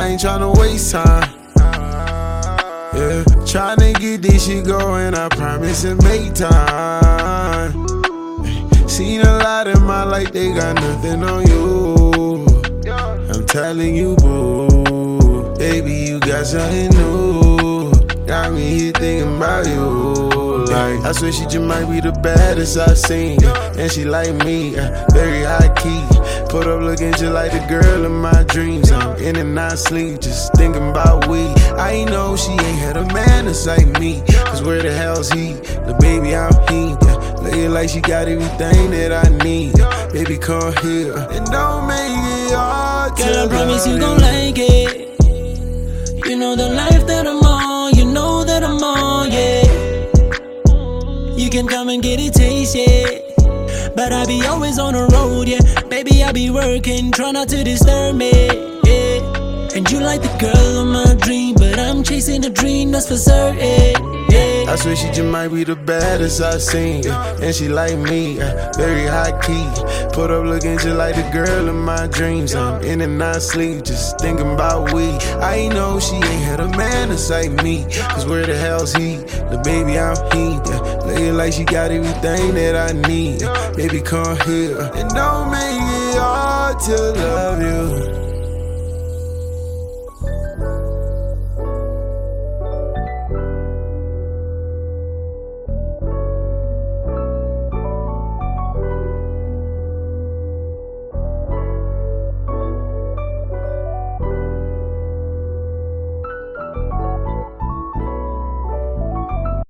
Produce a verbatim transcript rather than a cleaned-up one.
ain't tryna waste time. Yeah, tryna get this shit going, I promise and make time. Seen a lot in my life, they got nothing on you. I'm telling you, boo, baby, you got something new. Got me here thinking about you. Like, I swear she just might be the baddest I've seen. And she like me, uh, very high key. Put up looking just like the girl in my dreams. I'm in and out sleep, just thinking about we. I know she ain't had a man that's like me. Cause where the hell's he? The baby I'm he. Yeah. Looking like she got everything that I need. Yeah. Baby, come here and don't make it hard to Girl, I promise you gon' like it. You know the life that I'm on, you know that I'm on, yeah. You can come and get a taste, yeah. But I be always on the road, yeah. Baby, I be working, try not to disturb me, yeah. And you like the girl of my dream, but I'm chasing the dream, that's for certain, yeah. I swear she just might be the baddest I've seen, yeah. And she like me, yeah. Very high key. Put up looking just like the girl in my dreams. I'm in and out sleep, just thinking about we. I know she ain't had a man that's like me. Cause where the hell's he? The baby I'm he, yeah. Looking like she got everything that I need, yeah. Baby, come here and don't make it hard to love you.